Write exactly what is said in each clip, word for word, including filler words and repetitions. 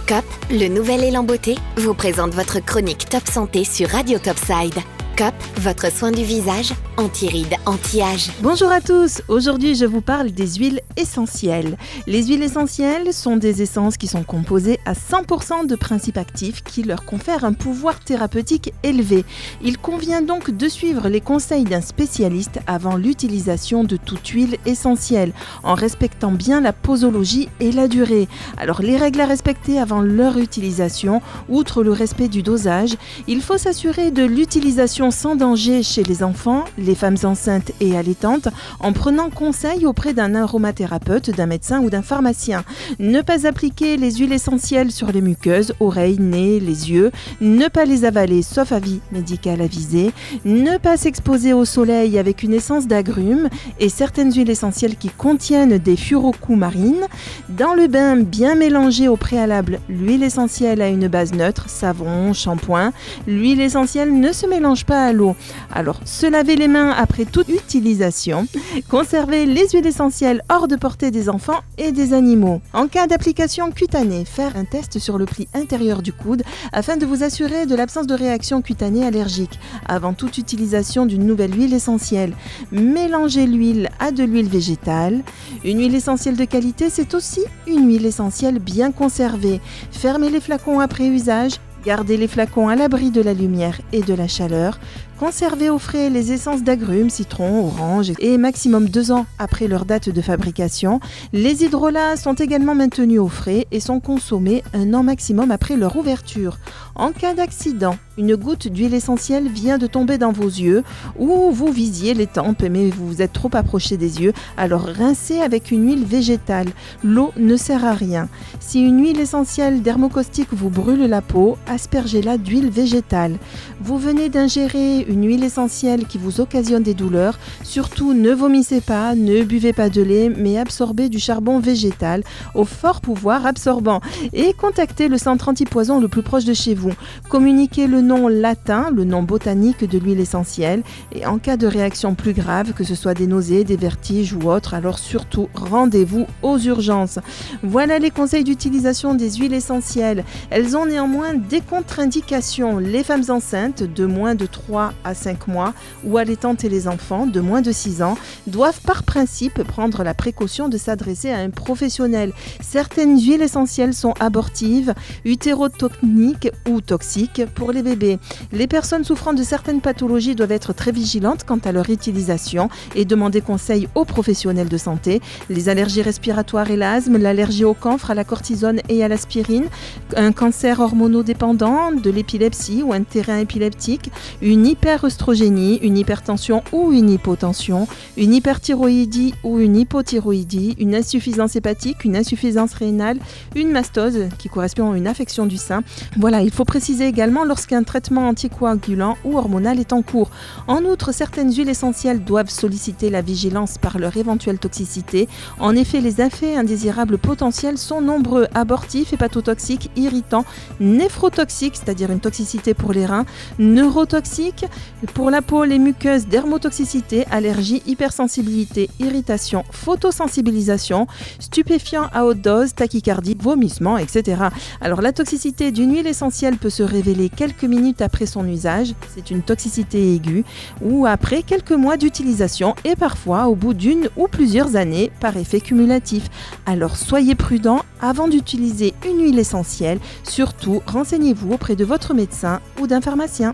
C O P, le nouvel élan beauté, vous présente votre chronique Top Santé sur Radio Topside. C O P, votre soin du visage, anti-rides, anti-âge. Bonjour à tous, aujourd'hui je vous parle des huiles essentielles. Les huiles essentielles sont des essences qui sont composées à cent pour cent de principes actifs qui leur confèrent un pouvoir thérapeutique élevé. Il convient donc de suivre les conseils d'un spécialiste avant l'utilisation de toute huile essentielle, en respectant bien la posologie et la durée. Alors les règles à respecter avant leur utilisation, outre le respect du dosage, il faut s'assurer de l'utilisation sans danger chez les enfants, les femmes enceintes et allaitantes, en prenant conseil auprès d'un aromathérapeute, d'un médecin ou d'un pharmacien. Ne pas appliquer les huiles essentielles sur les muqueuses, oreilles, nez, les yeux, ne pas les avaler sauf avis médical avisé, ne pas s'exposer au soleil avec une essence d'agrumes et certaines huiles essentielles qui contiennent des furocoumarines. Dans le bain, bien mélanger au préalable l'huile essentielle à une base neutre, savon, shampoing. L'huile essentielle ne se mélange pas à l'eau. Alors, se laver les mains après toute utilisation. Conserver les huiles essentielles hors de portée des enfants et des animaux. En cas d'application cutanée, faire un test sur le pli intérieur du coude afin de vous assurer de l'absence de réaction cutanée allergique. Avant toute utilisation d'une nouvelle huile essentielle, mélanger l'huile à de l'huile végétale. Une huile essentielle de qualité, c'est aussi une huile essentielle bien conservée. Fermez les flacons après usage. Gardez les flacons à l'abri de la lumière et de la chaleur. Conservez au frais les essences d'agrumes, citron, orange et maximum deux ans après leur date de fabrication. Les hydrolats sont également maintenus au frais et sont consommés un an maximum après leur ouverture. En cas d'accident, une goutte d'huile essentielle vient de tomber dans vos yeux ou vous visiez les tempes mais vous vous êtes trop approché des yeux, alors rincez avec une huile végétale. L'eau ne sert à rien. Si une huile essentielle dermocaustique vous brûle la peau, aspergez-la d'huile végétale. Vous venez d'ingérer une huile essentielle qui vous occasionne des douleurs, surtout ne vomissez pas, ne buvez pas de lait, mais absorbez du charbon végétal au fort pouvoir absorbant et contactez le centre antipoison le plus proche de chez vous. Communiquez le nom latin, le nom botanique de l'huile essentielle et en cas de réaction plus grave, que ce soit des nausées, des vertiges ou autres, alors surtout rendez-vous aux urgences. Voilà les conseils d'utilisation des huiles essentielles. Elles ont néanmoins des contre-indications. Les femmes enceintes de moins de trois à cinq mois ou allaitantes et les enfants de moins de six ans doivent par principe prendre la précaution de s'adresser à un professionnel. Certaines huiles essentielles sont abortives, utérotoniques ou toxiques pour les bébés. Les personnes souffrant de certaines pathologies doivent être très vigilantes quant à leur utilisation et demander conseil aux professionnels de santé. Les allergies respiratoires et l'asthme, l'allergie au camphre, à la cortisone et à l'aspirine, un cancer hormonodépendant, de l'épilepsie ou un terrain épileptique, une hyperœstrogénie, une hypertension ou une hypotension, une hyperthyroïdie ou une hypothyroïdie, une insuffisance hépatique, une insuffisance rénale, une mastose qui correspond à une affection du sein. Voilà, il faut préciser également lorsqu'un traitement anticoagulant ou hormonal est en cours. En outre, certaines huiles essentielles doivent solliciter la vigilance par leur éventuelle toxicité. En effet, les effets indésirables potentiels sont nombreux: abortifs, hépatotoxiques, irritants, néphrotoxiques, c'est-à-dire une toxicité pour les reins, neurotoxiques, pour la peau, les muqueuses, dermotoxicité, allergie, hypersensibilité, irritation, photosensibilisation, stupéfiants à haute dose, tachycardie, vomissement, et cetera. Alors la toxicité d'une huile essentielle peut se révéler quelques minutes après son usage, c'est une toxicité aiguë, ou après quelques mois d'utilisation et parfois au bout d'une ou plusieurs années par effet cumulatif. Alors soyez prudents avant d'utiliser une huile essentielle, surtout renseignez-vous auprès de votre médecin ou d'un pharmacien.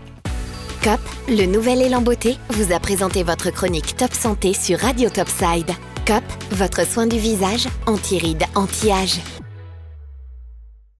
C O P, le nouvel élan beauté, vous a présenté votre chronique Top Santé sur Radio Topside. C O P, votre soin du visage, anti-rides, anti-âge.